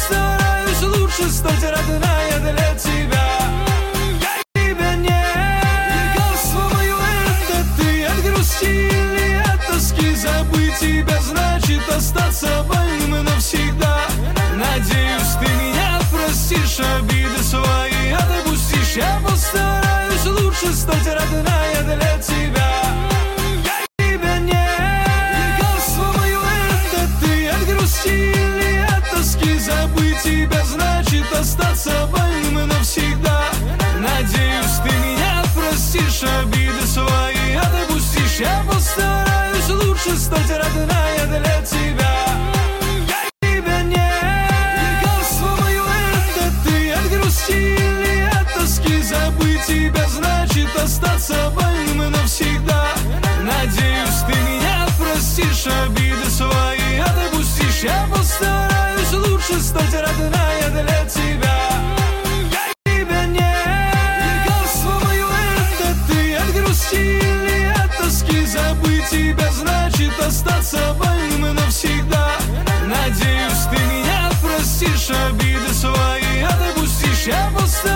постараюсь лучше стать, родная, для тебя. Я тебя нет, лекарство мое это ты. От грусти или от тоски забыть тебя значит остаться больным навсегда. Надеюсь, ты меня простишь, обиды свои отпустишь. Я постараюсь лучше стать, родная, для тебя. Я тебя нет, лекарство мое это ты. От грусти или от тоски забыть тебя значит остаться больным навсегда. Надеюсь, ты меня простишь, обиды свои отпустишь. Я постараюсь лучше стать, родная, для тебя. Я тебя нет, лекарство мое это ты. От грусти или от тоски забыть тебя значит остаться больным навсегда. Надеюсь, ты меня простишь, обиды свои отпустишь. Я постараюсь лучше стать, родная, для тебя. Я тебя нет, лекарство мое это ты. От грусти или от тоски забыть тебя значит остаться больным навсегда. Надеюсь, ты меня простишь, обиды свои отпустишь. Я